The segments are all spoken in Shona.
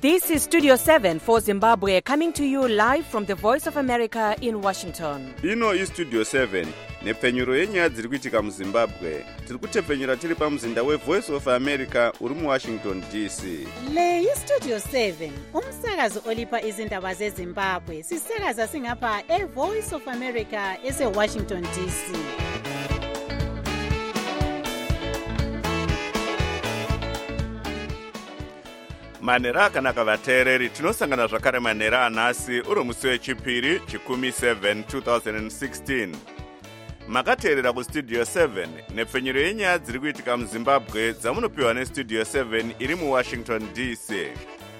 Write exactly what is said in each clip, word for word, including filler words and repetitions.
This is Studio seven for Zimbabwe, coming to you live from the Voice of America in Washington. Ino is Studio seven, nepfenyuro yenyaya dziri kuitika muZimbabwe. Tiri kutepfenyura tiri pamuzinda weVoice of America uri muWashington D C. Le yi Studio seven, umsakazo olipa izindaba zeZimbabwe. Sisakaza singapha eVoice of America ese-Washington D C. Manera akanaka vateereri, tinosangana zvakare manera anhasi uri musi wechipiri chikumi seven twenty sixteen. Makateerera kustudio seven nepfenyuro yenyaya dziri kuitika muZimbabwe dzamunopiwa nestudio seven iri muWashington D C.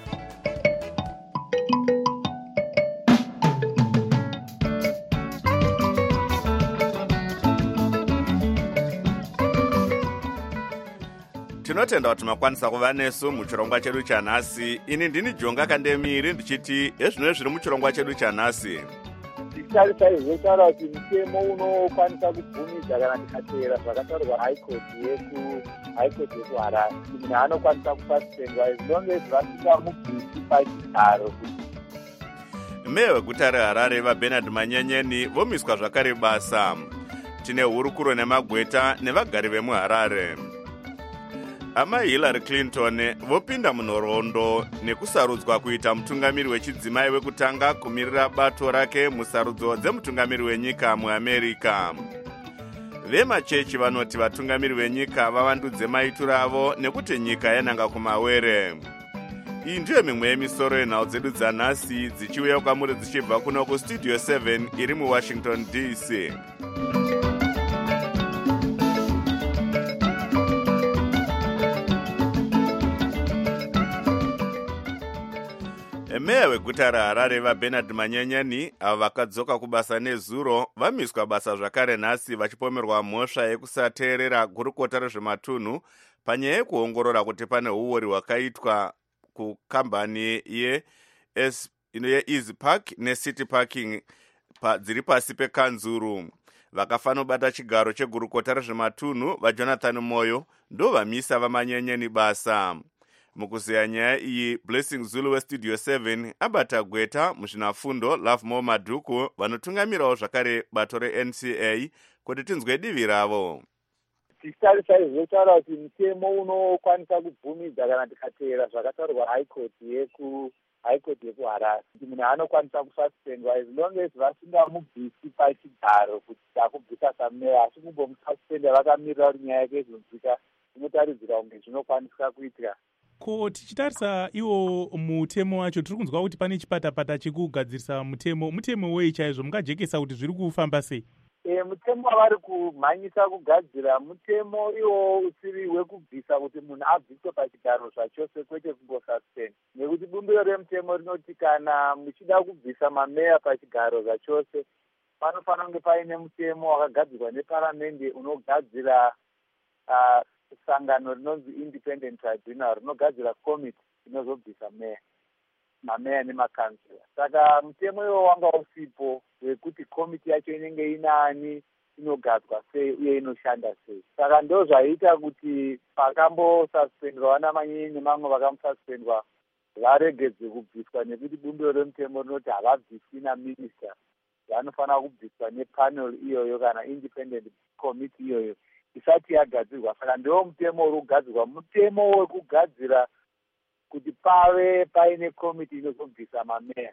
Tinotenda kuti makwanisa kuva nesu muchirongwa chedu chanhasi. Ini ndini Jonga Kandemiri ndichiti ezvino zviri muchirongwa chedu chanhasi. Titarisa izvotaura kuti mutemo unokwanisa kubvumidza kana tikateera zvakataurwa high court yeku high court yekuHarare. Munhu anokwanisa kusaspendwa as long as vasingamubvisi pachigaro. Meya weguta reHarare vaBernard Manyenyeni vomiswa zvakare basa. Tine hurukuro nemagweta nevagari vemuHarare. Ama Hillary Clinton vopinda munhoroondo nekusarudzwa kuita mutungamiri wechidzimai wekutanga kumirira bato rake musarudzo dzemutungamiri wenyika muAmerica. Vemachechi vanoti vatungamiri venyika vavandudze maitiro avo nekuti nyika yananga kumawere. Iyi ndiyo mimwe yemisoro yenhau dzedu dzanhasi dzichiuya kwamuri dzichibva kuno kustudio seven iri muWashington D C. Meya weguta reHarare vaBernard Manyenyeni avo vakadzoka kubasa nezuro vamiswa basa zvakare nhasi vachipomerwa mhosva yekusateerera gurukota rezvematunhu panyaya yekuongorora kuti pane uori hwakaitwa kukambani ye Easy Park neCity Parking pa, dziri pasi pekanzuru. Vakafanobata chigaro chegurukota rezvematunhu vaJonathan Moyo ndo vamisa vaManyenyeni basa. Mukuziya nyaya iyi, Blessing Zulu westudio seven abata gweta muzvinafundo Love More Madhuku vanotungamirawo zvakare bato reN C A kuti tinzwe divi ravo. Titarisa izvotaura kuti mutemo unokwanisa kubvumidza kana tikateera zvakataurwa high court yeku high court yekuHarare. Munhu anokwanisa kusaspendwa as long as vasingamubvisi pachigaro kuti takubvisa sameya, asi kumbomusaspenda vakamirira kuti nyaya yake izonzwika inotaridzira kunge zvinokwanisa kuitika. Ko tichitarisa iwo mutemo wacho tiri kunzwa kuti pane chipatapata chekugadzirisa mutemo. Mutemo wei chaizvo, mungajekesa kuti zviri kufamba sei? E, mutemo wavari kumhanyisa kugadzira mutemo iwo usiri wekubvisa kuti munhu abviswe pachigaro zvachose kwete kungosuspend. Nekuti bumbiro remutemo rinoti kana muchida kubvisa mameya pachigaro zvachose panofanira kunge paine mutemo wakagadzirwa neparamende unogadzira uh, sangano rinonzi independent tribunal rinogadzira committee inozobvisa meya mameya nemakansela. Saka mutemo iwo wanga usipo wekuti committee yacho inenge inani, inogadzwa sei uye inoshanda sei. Saka ndo zvaita kuti pakambosuspendwa vana Manyenyeni nemamwe vakamususpendwa varegedze kubviswa, nekuti bumbiro remutemo rinoti havabviswi naminista, vanofanira kubviswa nepanel iyoyo kana independent committee iyoyo isati yagadzirwa. Saka ndiwo mutemo uri kugadzirwa, mutemo wekugadzira kuti pave paine committee inozobvisa mameya.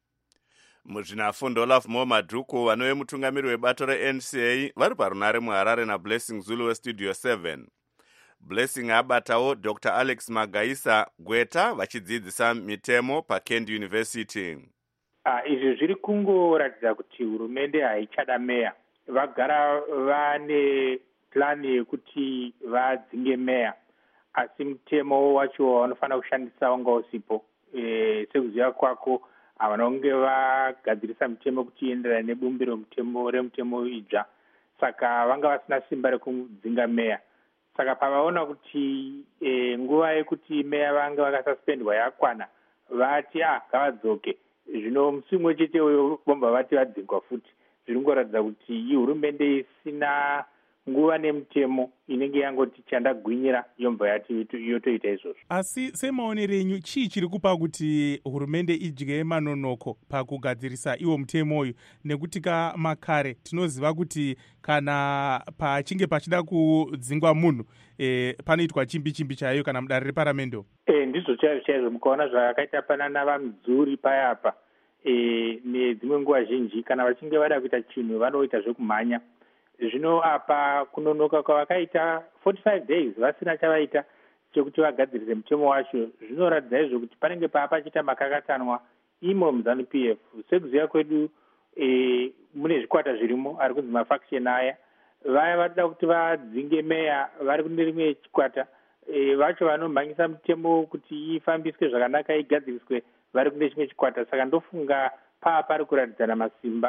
Muzvinafundo Love More Madhuku vanove mutungamiri webato reN C A vari parunare muHarare naBlessing Zulu westudio seven. Blessing abatawo Doctor Alex Magaisa gweta vachidzidzisa mitemo paKent University. Ah, izvi zviri kungoratidza kuti hurumende haichada meya. Vagara vane plani yekuti vadzinge meya, asi mutemo wacho vanofanira kushandisa wanga usipo. E, sekuziva kwako vanonge vagadzirisa mutemo kuti ienderane nebumbiro mutemo remutemo idzva, saka vanga vasina simba rekudzinga meya. Saka pavaona kuti e, nguva yekuti meya vanga vakasuspendwa yakwana, vati ah ngavadzoke. Zvino musi umwe chete bomba vati vadzingwa futi. Zviri kungoratidza kuti hurumende isina nguva nemutemo inenge yangoti chandagwinyira yobva yati yotoita izvozvo. Asi semaonero enyu chii chiri kupa kuti hurumende idye manonoko pakugadzirisa iwo mutemo uyu, nekuti kamakare tinoziva kuti kana pachinge pachida kudzingwa munhu e, panoitwa chimbi chimbi chaiyo kana mudare reparamendo? E, ndizvo chaizvo chaizvo mukaona zvakaita panana vamudzuri payapa. E, nedzimwe nguva zhinji kana vachinge vada kuita chinhu vanoita zvekumhanya. Zvino apa kunonoka kwavakaita forty-five days vasina chavaita chekuti vagadzirise mutemo wacho, zvinoratidza izvo kuti panenge paa pachita makakatanwa imo muZANU P F. Sekuziva kwedu e, mune zvikwata zvirimo ari kunzi mafaction aya, vaya vatoda kuti vadzinge meya vari kune rimwe chikwata, e, vacho vanomhanyisa mutemo kuti ifambiswe zvakanaka igadziriswe vari kune chimwe chikwata. Saka ndofunga paa pari kuratidzana masimba.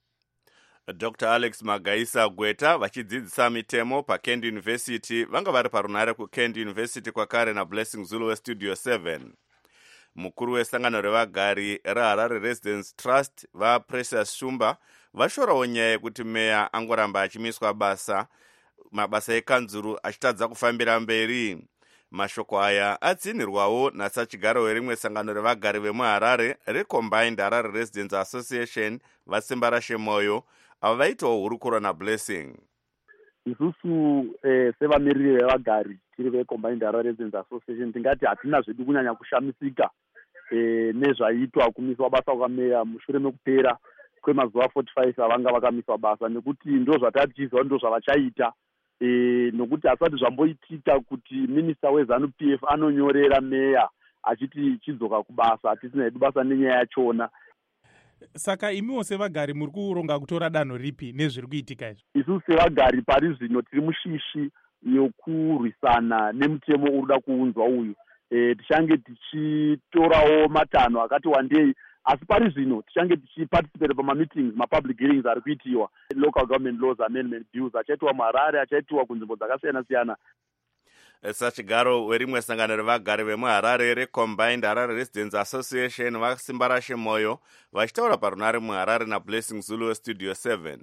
Doctor Alex Magaisa Gweta vachidzidzisa mitemo paKent University vanga vari parunare kuKent University kwakare naBlessing Zulu weStudio seven. Mukuru wesangano revagari reHarare Residence Trust vaPrecious Shumba vashorawo nyaya yekuti meya angoramba achimiswa basa, mabasa ekanzuru achitadza kufambira mberi. Mashoko aya atsinirwawo nasachigaro werimwe sangano revagari vemuHarare reCombined Harare Residents Association vaSimbarashe Moyo ava vaitawo hurukuro naBlessing. Isusu eh, sevamiriri vevagari tiri veCombined Harare Residents Association tingati hatina zvedu kunyanya kushamisika eh, nezvaitwa kumiswa basa kwameya mushure mekupera kwemazuva forty-five avanga vakamiswa basa, nekuti ndo zvatati tichiziva ndo zvavachaita. E, nokuti hasati zvamboitika kuti minista weZANU P F anonyorera meya achiti chidzoka kubasa, hatisina hedu basa nenyaya yachona. Saka imiwo sevagari muri kuronga kutora danho ripi nezviri kuitika izvi? Isusu sevagari pari zvino tiri mushishi yokurwisana nemutemo urikuda kuunzwa uyu. E, tichange tichitorawo matanho akati wandei, asi pari zvino tichange tichiparticipate pamameetings, mapublic hearings ari kuitiwa, local government laws amendment bills achaitiwa muHarare, achaitiwa kunzvimbo dzakasiyana siyana. Sachigaro werimwe sangano revagari vemuHarare reCombined Harare Residents Association vaSimbarashe Moyo vachitaura parunare muHarare naBlessing Zulu weStudio seven.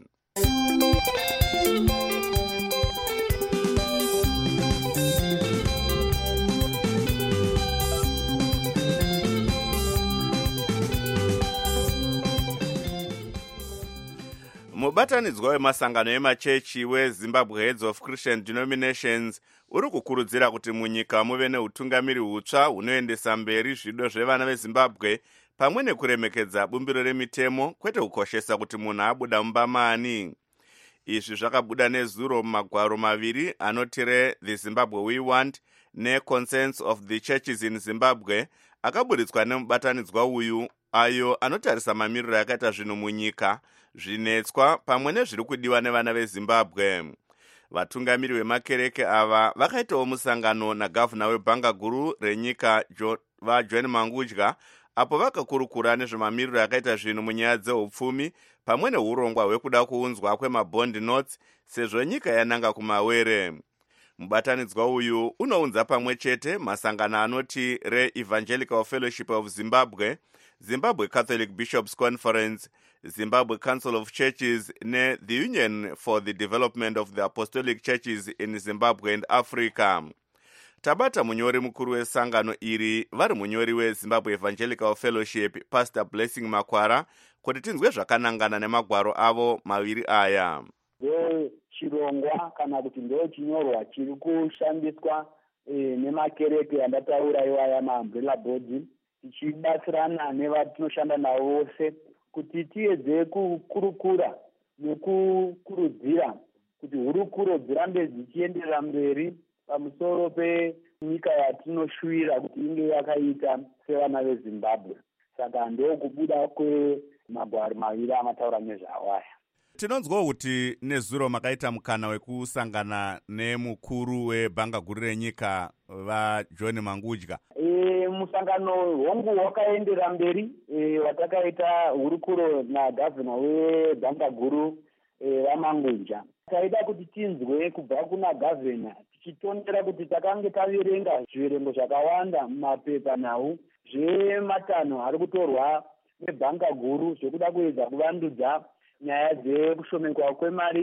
Mubatanidzwa wemasangano emachechi weZimbabwe Heads of Christian Denominations uri kukurudzira kuti munyika muve neutungamiri hutsva hunoendesa mberi zvido zvevana veZimbabwe pamwe nekuremekedza bumbiro remitemo, kwete kukoshesa kuti munhu abuda mumbamani. Izvi zvakabuda nezuro mumagwaro maviri anotire The Zimbabwe We Want neConscience of the Churches in Zimbabwe akaburitswa nemubatanidzwa uyu, ayo anotarisa mamiriro akaita zvinhu munyika, zvinetswa pamwe nezviri kudiwa nevana veZimbabwe. Vatungamiri vemakereke ava vakaitawo musangano nagavhuna webhanga guru renyika jo, vaJohn Mangudya, apo vakakurukura nezvemamiriro akaita zvinhu munyaya dzeupfumi pamwe neurongwa hwekuda kuunzwa kwemabond notes sezvo nyika yananga kumawere. Mubatanidzwa uyu unounza pamwe chete masangano anoti reEvangelical Fellowship of Zimbabwe, Zimbabwe Catholic Bishops Conference, Zimbabwe Council of Churches ne the Union for the Development of the Apostolic Churches in Zimbabwe and Africa. Tabata munyori mukuru wesangano iri vari munyori weZimbabwe Evangelical Fellowship Pastor Blessing Makwara kuti tinzwe zvakanangana nemagwaro avo maviri aya. Ndo chirongwa kana kuti ndo chinyorwa chiri kushandiswa e, nemakereke andataura iwaya maumbrella boards, tichibatsirana nevatinoshanda navo vose kuti tiedze kukurukura nekukurudzira kuti hurukuro dzirambe dzichienderera mberi pamusoro penyika yatinoshuwira kuti inge yakaita sevana veZimbabwe. Saka ndo kubuda kwemagwaro maviri amataura nezvawaya. Tinonzwa kuti nezuro makaita mukana wekusangana nemukuru webhanga guru renyika vaJohn Mangudya. E, musangano hongu wakaendera mberi e, watakaita hurukuro nagavhuna webhanga guru vaMangudya. E, taida kuti tinzwe kubva kuna gavhuna tichitondera kuti takange taverenga zviverengo zvakawanda mumapepa nhau zvematanho ari kutorwa nebhanga guru zvekuda kuedza kuvandudza nyaya dzekushomekwa kwemari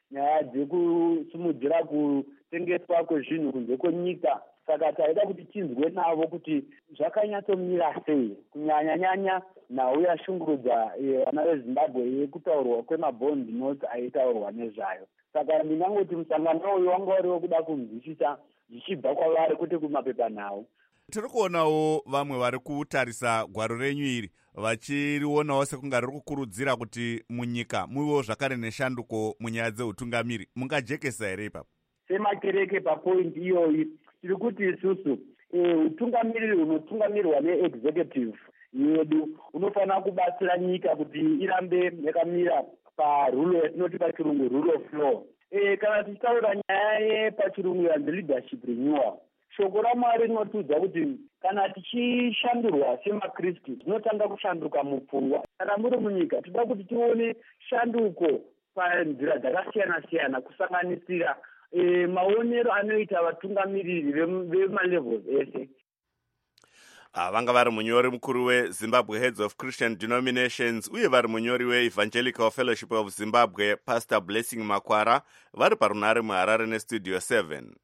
nyaya dzekusimudzira kutengeswa kwezvinhu kunze kwenyika. Saka taida kuti tinzwe navo kuti zvakanyatsomira sei, kunyanya-nyanya nhau yashungurudza vana vezimbabwe yekutaurwa kwemabond notes aitaurwa nezvayo. Saka ndingangoti musangano uyu wanga uriwo kuda kunzwisisa zvichibva kwavari kwete kumapepanhau. Tiri kuonawo vamwe vari kutarisa gwaro renyu iri vachirionawo sekunga riri kukurudzira kuti munyika muvewo zvakare neshanduko munyaya dzeutungamiri. Mungajekesa here ipapo? Semakereke papoindi iyoyi tiri kuti isusu utungamiriri hunotungamirwa neexecutive yedu unofanira kubatsira nyika kuti irambe yakamira parule yatinoti pachirungu rule of law. E, kana tichitaura nyaya yepachirungu yanzi leadership renewal, shoko raMwari rinotudza kuti kana tichishandurwa semakristu tinotanga kushanduka mupfungwa. Kana muri munyika toda kuti tione shanduko panzira dzakasiyana-siyana kusanganisira e, maonero anoita vatungamiriri vemalevels ese. Vanga vari munyori mukuru weZimbabwe Heads of Christian Denominations uye vari munyori weEvangelical Fellowship of Zimbabwe Pastor Blessing Makwara vari parunare muHarare nestudio seven.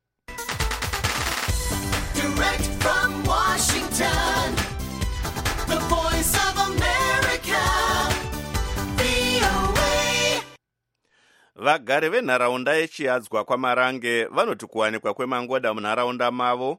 Direct from Washington, the voice of America, V O A. Vagari venharaunda yechiadzwa kwaMarange vanoti kuwanikwa kwemangoda munharaunda mavo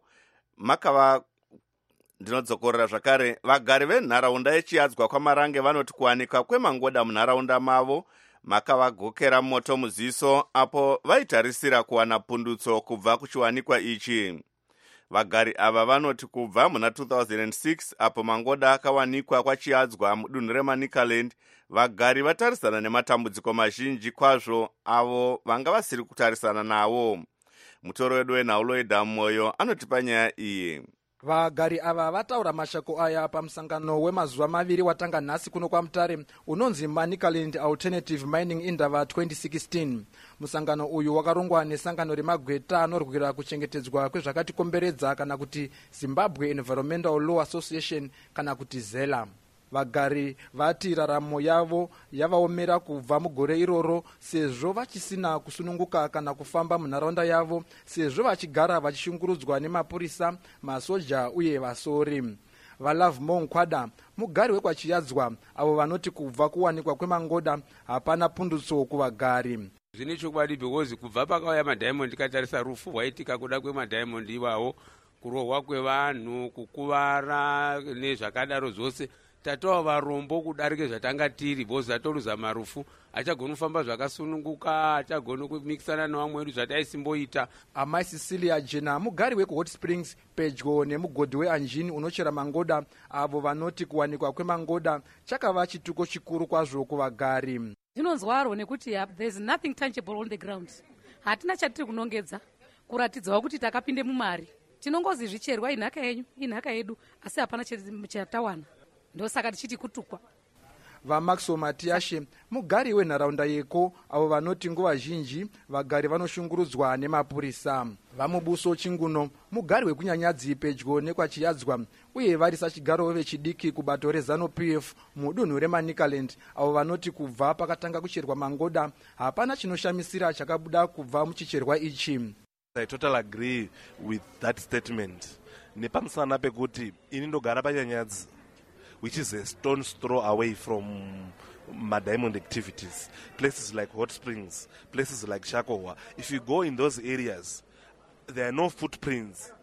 makava ndinodzokorera zvakare. Vagari venharaunda yechiadzwa kwaMarange vanoti kuwanikwa kwemangoda munharaunda mavo makavagokera moto muziso apo vaitarisira kuwana pundutso kubva kuchiwanikwa ichi. Vagari ava vanoti kubva muna two thousand six apo mangoda akawanikwa kwachiadzwa mudunhu reManicaland, vagari vatarisana nematambudziko mazhinji kwazvo avo vanga vasiri kutarisana nawo. Mutoro wedu weNhauloida Moyo anotipa nyaya iyi. Vagari ava vataura mashoko aya pamusangano wemazuva maviri watanga nhasi kuno kwaMutare unonzi Manicaland Alternative Mining Indaba twenty sixteen. Musangano uyu wakarongwa nesangano remagweta anorwira kuchengetedzwa kwezvakatikomberedza kana kuti Zimbabwe Environmental Law Association kana kuti ZELA. Vagari vati raramo yavo yavaomera kubva mugore iroro sezvo vachisina kusununguka kana kufamba munharaunda yavo, sezvo vachigara vachishungurudzwa nemapurisa, masoja uye vasori. Valove Monkwada, mugari wekwachiadzwa, avo vanoti kubva kuwanikwa kwemangoda hapana pundutso kuvagari. Zvine chokwadi because kubva pakauya madiamond katarisa rufu rwaitika kuda kwemadiamond iwawo, kurohwa kwevanhu, kukuvara nezvakadaro zvose, tatova varombo kudarike zvatanga tiri bozi zatoruza marufu, achagona kufamba zvakasununguka, achagona kumikisana nevamwe vedu zvataisimboita. Amai Cecilia Jena, mugari weku Hot Springs pedyo nemugodhi weAnjini unochera mangoda, avo vanoti kuwanikwa kwemangoda chakava chituko chikuru kwazvo kuvagari. Zvinonzwaro nekuti there is nothing tangible on the ground. Hatina chatiri kunongedza kuratidzawo kuti takapinde mumari. Tinongozi zvicherwa inhaka yenyu, inhaka yedu, asi hapana chatawana. Ndosaka tichiti kutukwa. VaMaxo Matiashe, mugari wenharaunda yeko, avo vanoti nguva zhinji vagari vanoshungurudzwa nemapurisa. VaMubuso Chinguno, mugari wekunyanyadzi pedyo nekwachiadzwa, uye vari sachigaro vechidiki kubato reZANU-P F mudunhu reManicaland, avo vanoti kubva pakatanga kucherwa mangoda hapana chinoshamisira chakabuda kubva muchicherwa ichi. I totally agree with that statement. Nepamusana pekuti ini ndogara panyanyadzi, which is a stone's throw away from my diamond activities. Places like Hot Springs, places like Shakowa. If you go in those areas, there are no footprints.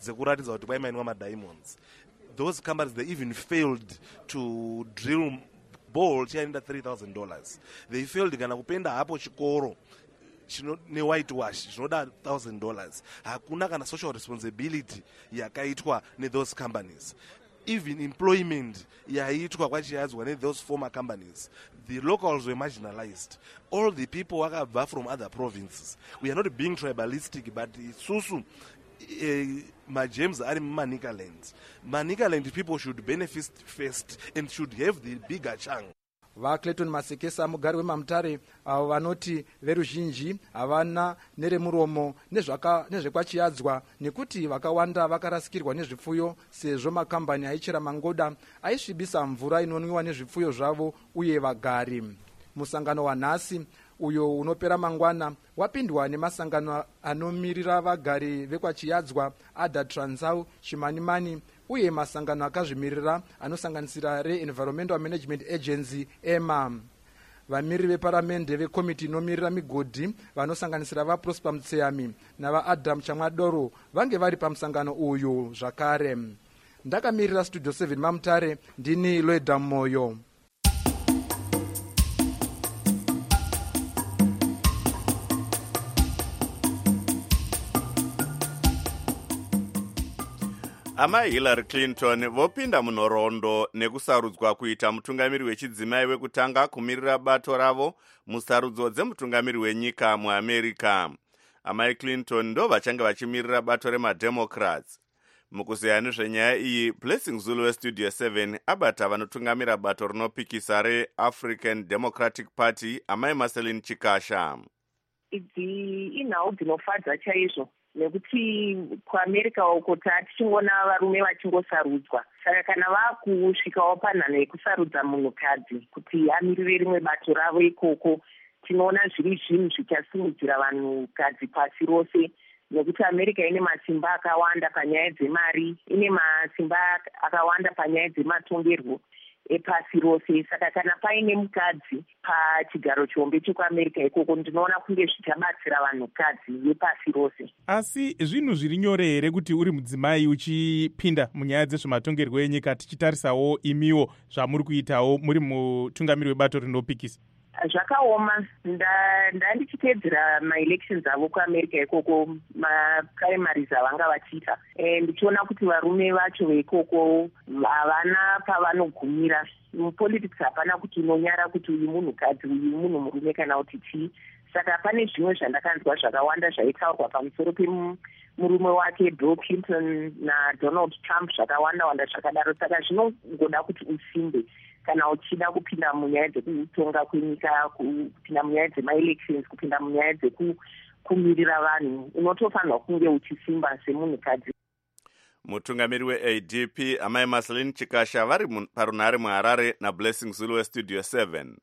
Those companies, they even failed to drill bore under three thousand dollars. They failed kana kupenda hapo chikoro ne whitewash zvinoda one thousand dollars. Hakuna kana social responsibility yakaitwa ne those companies. Even employment yaitwa kwachiadzwa ne those former companies. The locals were marginalized. All the people wakabva from other provinces. We are not being tribalistic, but susu uh, my James are in Manicaland. Manicaland people should benefit first and should have the bigger chunk. VaClayton Masekesa, mugari weMamutare, avo vanoti veruzhinji havana neremuromo nezvekwachiadzwa nekuti vakawanda vakarasikirwa nezvipfuyo sezvo makambani aichera mangoda aisvibisa mvura inonwiwa nezvipfuyo zvavo uye vagari. Musangano wanhasi uyo unopera mangwana wapindwa nemasangano anomirira vagari vekwachiyadzwa Ada Transau, Chimanimani uye masangano akazvimirira anosanganisira re-Environmental Management Agency E M A. Vamiriri veparamende vekomiti inomirira migodhi vanosanganisira vaProsper Mutseyami navaAdam Chamwadoro vange vari pamusangano uyu zvakare. Ndakamirira Studio seven Mamutare, ndini Loida Moyo. Amai Hillary Clinton vopinda munhoroondo nekusarudzwa kuita mutungamiri wechidzimai wekutanga kumirira bato ravo musarudzo dzemutungamiri wenyika muAmerica. Amai Clinton ndo vachange vachimirira bato remademocrats. Mukuzeya nezvenyaya iyi, Blessing Zulu weStudio seven abata vanotungamira bato rinopikisa reAfrican Democratic Party, Amai Marceline Chikasha. Idzi inhau dzinofadza chaizvo nekuti kuAmerica uko tichingona varume vachingosarudzwa. Saka kana vakusvikawo panhano yekusarudza munhukadzi kuti amirire rimwe bato ravo ikoko, tinoona zviri zvinhu zvichasimudzira vanhukadzi pasi rose, nekuti America ine masimba akawanda panyaya dzemari, ine masimba akawanda panyaya dzematongerwo epasi rose. Saka kana paine mukadzi pachigaro chihombe chekuAmerica ikoko, ndinoona kunge zvichabatsira vanhukadzi vepasi rose. Asi zvinhu zviri nyore here kuti uri mudzimai uchipinda munyaya dzezvematongerwo enyika, tichitarisawo imiwo zvamuri kuitawo muri mutungamiri webato rinopikisa? Zvakaoma. Ndandichitedzera maelections avo kuAmerica ikoko, maprimaries avanga vachiita, ndichiona kuti varume vacho veikoko havana pavanogumira. Mupolitics hapana kuti unonyara kuti uyu munhukadzi uyu munhu murume kana kuti chii. Saka pane zvimwe zvandakanzwa zvakawanda zvaitaurwa pamusoro pemurume wake Bill Clinton naDonald Trump, zvakawanda wanda zvakadaro. Saka zvinongoda kuti usimbe kana uchida kupinda munyaya dzekutonga kwenyika, kupinda munyaya dzemaelections, kupinda munyaya dzekumirira vanhu, unotofanirwa kunge uchisimba semunhukadzi. Mutungamiri we-A D P Amai Marceline Chikasha vari parunhare muHarare naBlessing Zulu weStudio seven.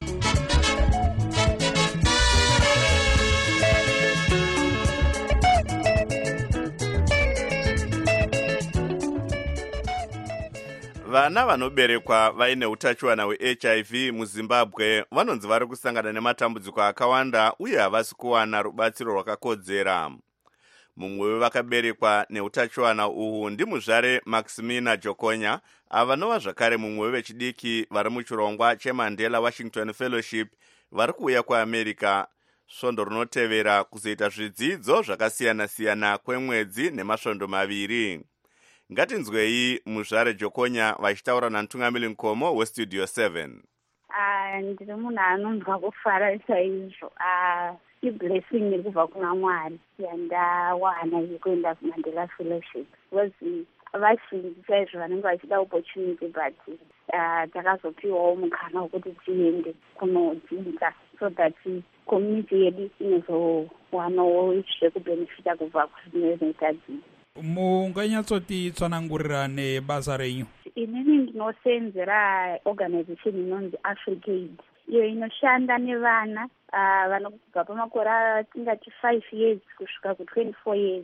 Vana vanoberekwa vaine utachiwana hweH I V muZimbabwe vanonzi vari kusangana nematambudziko akawanda uye havasi kuwana rubatsiro rwakakodzera. Mumwe wevakaberekwa neutachiwana uhu ndimuzvare Maximina Jokonya, avanova zvakare mumwe wevechidiki vari muchirongwa cheMandela Washington Fellowship vari kuuya kuAmerica svondo rinotevera kuzoita zvidzidzo zvakasiyana-siyana kwemwedzi nemasvondo maviri. Ngatinzwei muzvare Jokonya vachitaura namutungamiri Nkomo weStudio seven. Ndiri munhu anonzwa kufara chaizvo. Iblessing iri kubva kuna Mwari yandawana yekuenda kuMandela Fellowship. Because vazhinji chaizvo vanenge vachida opportunity but takazopiwawo mukana wekuti tiende kunodzidza so that community yedu inozowanawo zvekubenefita kubva kuzvinoita dzidza. Munganyatsoti tsanangurira nebasa renyu? Inini ndinosenzera organization inonzi Africaid, iyo inoshanda nevana vanobva pamakore atingati five years kusvika ku twenty-four years,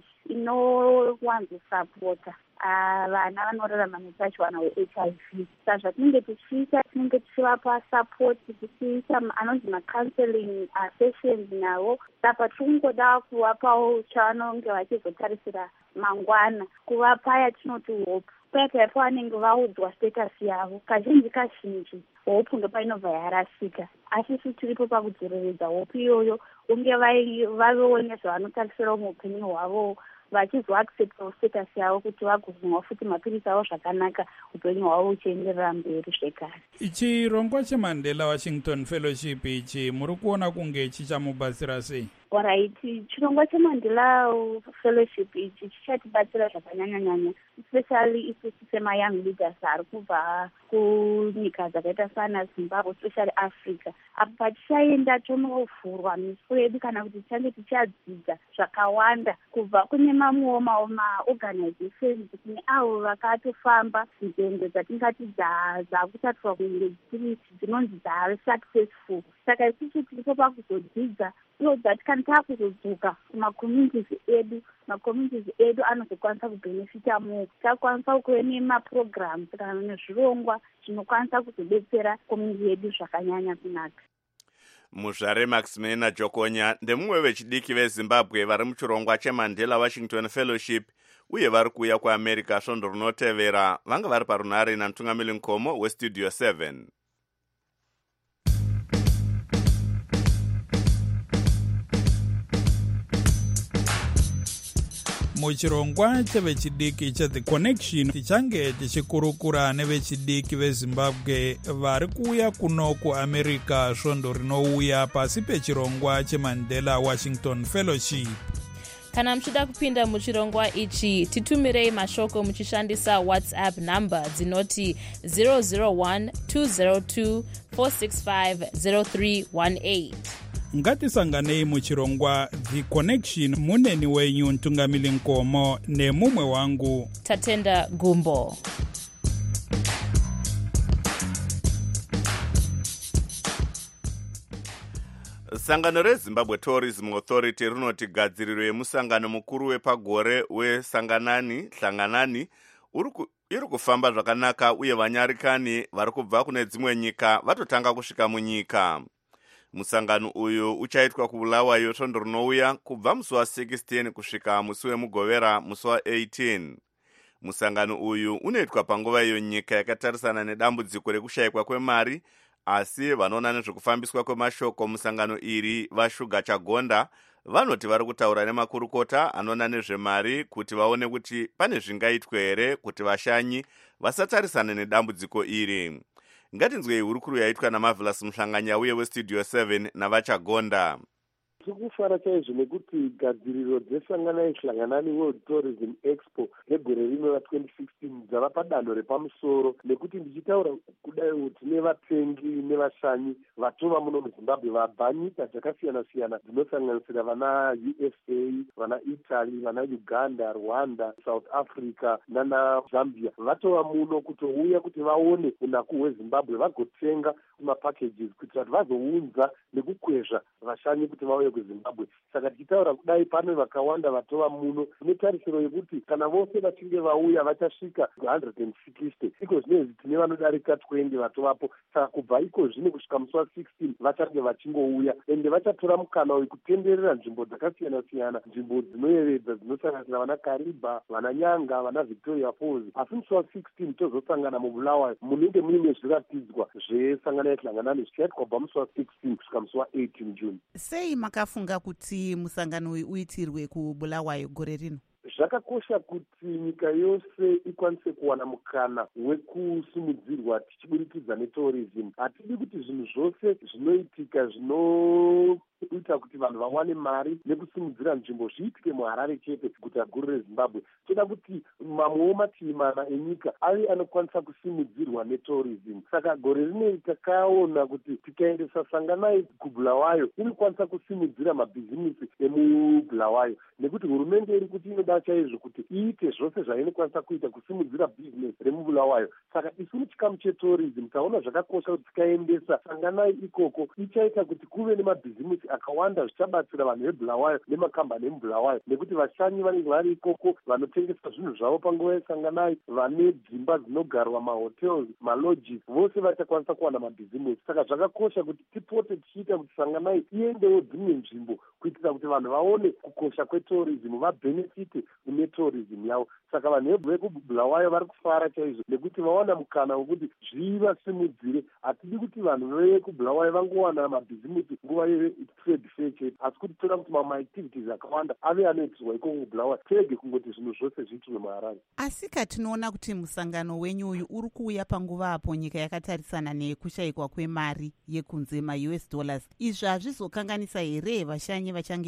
inowanzosapota vana vanorarama neutachiwana hweH I V. Saka zvatinenge tichiita, tinenge tichivapa support, tichiita anonzi macounseling sessions navo. Saka tikungoda kuvapawo chavanonge vachizotarisira mangwana, kuvapa yatinoti hope. Paya pavanenge vaudzwa status yavo, kazhinji kazhinji hope ndo painobva yarasika. Asi sisi tiripo pakudzoreredza hope iyoyo, unge vavewo nezvavanotarisirawo muupenyu hwavo, vachizoacceptawo status yavo kuti vagozomwa futi mapirisi avo zvakanaka, upenyu hwavo uchienderera mberi zvekare. Chirongwa cheMandela Washington Fellowship ichi muri kuona kunge chichamubatsira sei? Alright, chirongwa cheMandela Fellowship ichi chichatibatsira zvakanyanya-nyanya especially isusu sema-young leaders ari kubva kunyika dzakaita sana Zimbabwe, especially Africa, apa pachichaenda tonovhurwa misoro yedu kana kuti tichange tichadzidza zvakawanda kubva kune mamwewo maorganizations kune avo vakatofamba nzendo dzatingati dzakutaturwa kunge dziri dzinonzi dzari successful. Saka isusu tiripo pakuzodzidza so that kana taakuzodzoka kumacommunities edu, macommunities edu anozokwanisa kubhenefita more. Takwanisa kuve nemaprograms kana nezvirongwa zvinokwanisa kuzodetsera community yedu zvakanyanya kunaka. Muzvare Maximena Jokonya ndemumwe vechidiki veZimbabwe vari muchirongwa cheMandela Washington Fellowship uye vari kuuya kuAmerica svondo rinotevera. Vanga vari parunhare namutungamiri Nkomo weStudio seven. muchirongwa chevechidiki cheThe Connection tichange tichikurukura nevechidiki veZimbabwe vari kuuya kuno kuAmerica svondo rinouya pasi pechirongwa cheMandela Washington Fellowship. Kana muchida kupinda muchirongwa ichi titumirei mashoko muchishandisa WhatsApp number dzinoti zero zero one two zero two four six five zero three one eight. Ngatisanganei muchirongwa The Connection muneni wenyu Ntungamili Nkomo nemumwe wangu Tatenda Gumbo. Sangano reZimbabwe Tourism Authority rinoti gadziriro yemusangano mukuru wepagore wesanganani hlanganani iri kufamba zvakanaka uye vanyarikani vari kubva kune dzimwe nyika vatotanga kusvika munyika. Musangano uyu uchaitwa kuBulawayo svondo rinouya kubva musi wa16 kusvika musi wemugovera musi wa18. Musangano uyu unoitwa panguva iyo nyika yakatarisana nedambudziko rekushayikwa kwemari, asi vanoona nezvekufambiswa kwemashoko musangano iri vaShuga Chagonda vanoti vari kutaura nemakurukota anoona nezvemari kuti vaone kuti pane zvingaitwe here kuti vashanyi vasatarisane nedambudziko iri. Ngatinzwei hurukuru yaitwa naMarvelous Muhlanganya uye weStudio seven navaChagonda. Tikufara chaizvo nekuti gadziriro dzesanganai hlanganani World Tourism Expo regore rino ra twenty sixteen dzava padanho repamusoro, nekuti ndichitaura kudai tine vatengi nevashanyi vatova muno muZimbabwe vabva nyika dzakasiyana siyana dzinosanganisira vana U S A, vana Italy, vana Uganda, Rwanda, South Africa nana Zambia vatova muno kutouya kuti vaone unaku hweZimbabwe vagotenga mapackages kuitira kuti vazounza nekukwezva vashanyi kuti vauye kuZimbabwe. Saka tichitaura kudai pane vakawanda vatova muno, netarisiro yekuti kana vose vachinge vauya vachasvika one hundred sixty, iko zvinezvi tine vanodarika twenty vatovapo. Saka kubva iko zvino kusvika musi wa16 vachange vachingouya ende vachatora mukana wekutenderera nzvimbo dzakasiyana siyana, nzvimbo dzinoyevedza dzinosanganisira vana Kariba, vana Nyanga, vana Victoria Falls. Asi musi wa16 tozosangana muBulawayo munenge muine zviratidzwa zvesanganai hlanganani zvichaitwa kubva musi wa16 kusvika musi wa18 June. Sei makafunga kuti musangano uyu uitirwe kuBulawayo gore rino? Zvakakosha kuti nyika yose ikwanise kuwana mukana wekusimudzirwa tichiburikidza netourism. Hatidi kuti zvinhu zvose zvinoitika zvinoita kuti vanhu vawane mari nekusimudzira nzvimbo zviitike muHarare chete, guta guru reZimbabwe. Toda kuti mamwewo mativi mana enyika ave anokwanisa kusimudzirwa netourism. Saka gore rino takaona kuti tikaendesa sanganai kuBulawayo inokwanisa kusimudzira mabhizinisi emuBulawayo, nekuti hurumende iri kuti inoda chaizvo kuti iite zvose zvainokwanisa kuita kusimudzira bhizinesi remuBulawayo. Saka isu muchikamu chetourism taona zvakakosha kuti tikaendesa sanganai ikoko ichaita kuti kuve nemabhizinesi akawanda zvichabatsira vanhu veBulawayo nemakambani emuBulawayo, nekuti vashanyi vanenge vari ikoko vanotengesa zvinhu zvavo panguva yesanganai, vane dzimba dzinogarwa, mahotels, malodges, vose vachakwanisa kuwana mabhizinesi. Saka zvakakosha kuti tipote tichiita kuti sanganai iendewo dzimwe nzvimbo kuitira kuti vanhu vaone kukosha kwetourism, vabhenefite kune tourism yavo. Saka vanhu vekuBulawayo vari kufara chaizvo nekuti vawana mukana wekuti zvivasimudzire. Hatidi kuti vanhu vekuBulawayo vangowana mabhizinesi nguva yetrade fair chete, asi kuti toda kuti mamaactivities akawanda ave anoitirwa ikoko kuBulawayo, tege kungoti zvinhu zvose zviitirwe muHarare. Asika tinoona kuti musangano wenyu uyu uri kuuya panguva apo nyika yakatarisana nekushayikwa kwemari yekunze ma-U S dollars. Izvi hazvizokanganisa here vashanyi vachange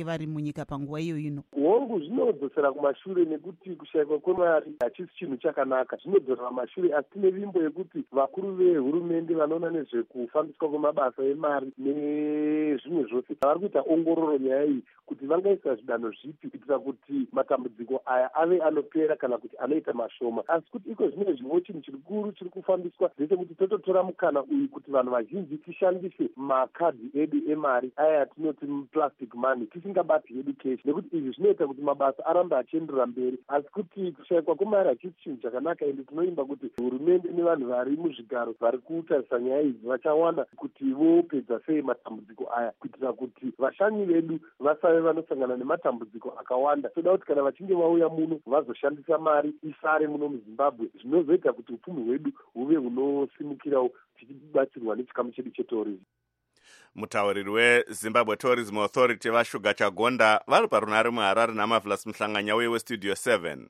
vari munyika panguva iyo ino? hongu zvinodzosera kumashure nekuti kushayikwa kwemari hachisi chinhu chakanaka, zvinodzosera kumashure. Asi tine vimbo yekuti vakuru vehurumende vanoona nezvekufambiswa kwemabasa emari nezvimwe zvose vari kuita ongororo nyaya iyi kuti vangaisa zvidanho zvipi kuitira kuti matambudziko aya ave anopera kana kuti anoita mashoma. Asi kuti iko zvine zvivo chinhu chirikuru chiri kufambiswa ndechekuti tototora mukana uyu kuti vanhu vazhinji tishandise makadhi edu emari aya atinoti plastic money tisingabati hedu cash, nekuti izvi zvinoita kuti mabasa arambe achienderera mberi. Asi kuti kushayikwa kwemari hachisi chinhu chakanaka, ende tinoimba kuti hurumende nevanhu vari muzvigaro vari kutarisa nyaya idzi vachawana kuti vopedza sei matambudziko aya kuitira kuti vashanyi vedu vasave vanosangana nematambudziko akawanda. Toda kuti kana vachinge vauya muno vazoshandisa mari isare muno muZimbabwe, zvinozoita kuti upfumi hwedu huve hunosimukirawo tichibatsirwa nechikamu chedu chetourism. Mutauriri weZimbabwe Tourism Authority vaShuga Chagonda vari parunare muHarare naMavlas Muhlanganya weStudio seven.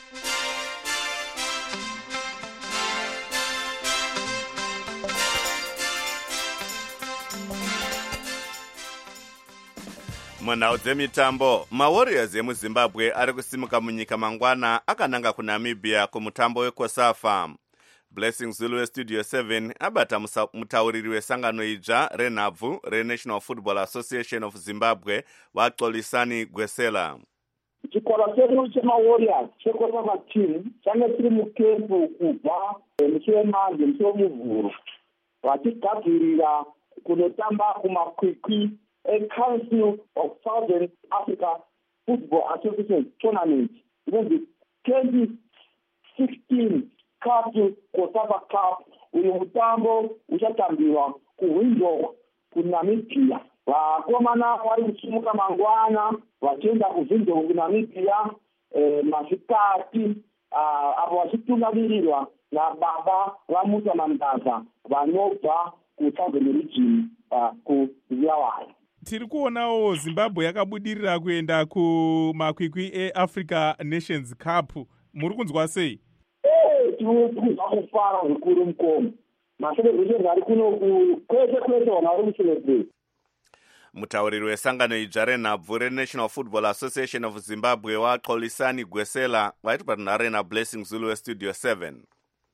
Munhau dzemitambo, maWarriors emuZimbabwe ari kusimuka munyika mangwana akananga kuNamibia kumutambo weKosafa. Blessing Zulu weStudio seven abata mutauriri wesangano idzva renhabvu reNational Football Association of Zimbabwe vaXolisani Gwesela. Chikora chedu chemaWarriors cheKosafa team change chiri mukempu kubva musi wemanje musi wemuvhuro vachigadzirira kunotamba kumakwikwi eCouncil of Southern Africa Football Association Tournament inonzi twenty sixteen Cup Kosafa Cup. Uyu mutambo uchatambiwa kuWindhoek kuNamibia. Vakomana vari kusimuka mangwana vachienda kuWindhoek kuNamibia eh, masikati uh, apo vachitungamirirwa nababa vaMusa Mandaza vanobva kuSouthern Region uh, kuZimbabwe. Tiri kuonawo Zimbabwe yakabudirira kuenda kumakwikwi eAfrica Nations Cup. Muri kunzwa sei? Eh, tinokuza kufara zvikuru mukomo. Macelebration ari kuno kwese kwese vanhu vari kucelebrate. Mutauriri wesangano idzva renhabvu reNational Football Association of Zimbabwe vaXolisani Gwesela vaiti parunare naBlessing Zulu weStudio seven.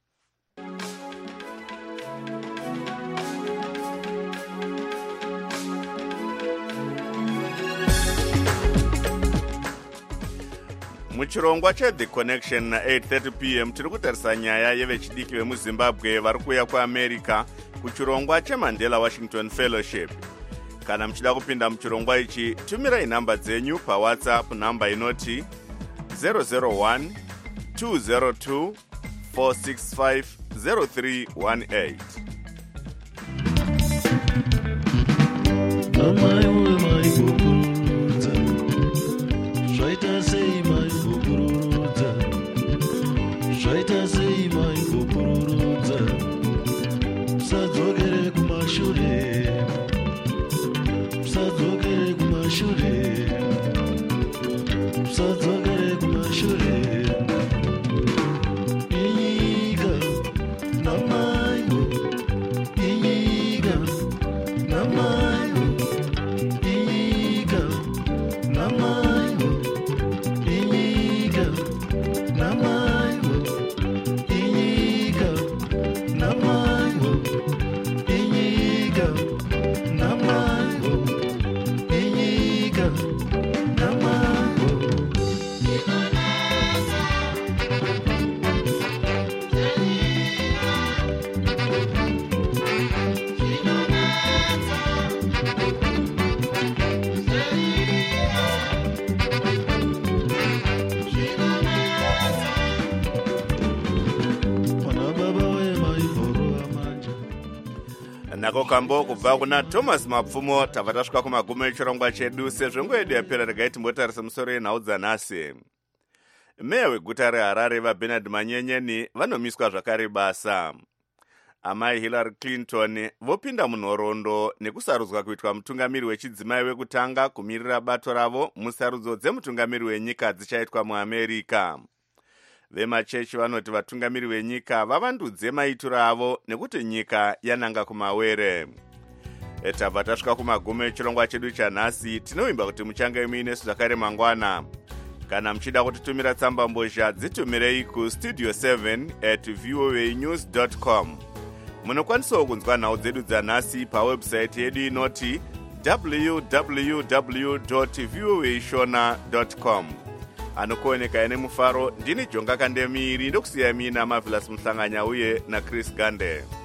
Muchirongwa cheThe Connection na eight thirty p m tiri kutarisa nyaya yevechidiki vemuZimbabwe vari kuuya kuAmerica kuchirongwa cheMandela Washington Fellowship. Kana muchida kupinda muchirongwa ichi, tumirai nhamba dzenyu paWhatsApp namba inoti zero zero one two zero two four six five zero three one eight. Zvaita sei mai kupururudza, zvaita sei mai kupururudza, musadzokere kumashure, musadzokere kumashure, musadzokere kumashure. Inyika namaiwo, inyika namaiwo, inyika namaiwo. Nako kambo kubva kuna Thomas Mapfumo tabva tasvika kumagumo echirongwa chedu. Sezvo nguva yedu yapera, regai timbotarisa musoro yenhau dzanhasi. Meya weguta reHarare vaBernard Manyenyeni vanomiswa zvakare basa. Amai Hillary Clinton vopinda munhoroondo nekusarudzwa kuitwa mutungamiri wechidzimai wekutanga kumirira bato ravo musarudzo dzemutungamiri wenyika dzichaitwa muAmerica. Vemachechi vanoti vatungamiri venyika vavandudze maitiro avo nekuti nyika yananga kumawere. tabva tasvika kumagumo echirongwa chedu chanhasi. Tinovimba kuti muchange muinesu zvakare mangwana. Kana muchida kutitumira tsamba mbozha, dzitumirei kustudio seven at voa news dot com. Munokwanisawo kunzwa nhau dzedu dzanhasi pawebhusaiti yedu inoti w w w dot voa shona dot com. Anokuoneka ine mufaro, ndini Jonga Kandemiri, ndokusiya mina Marvelous Muhlanganya uye naChris Gande.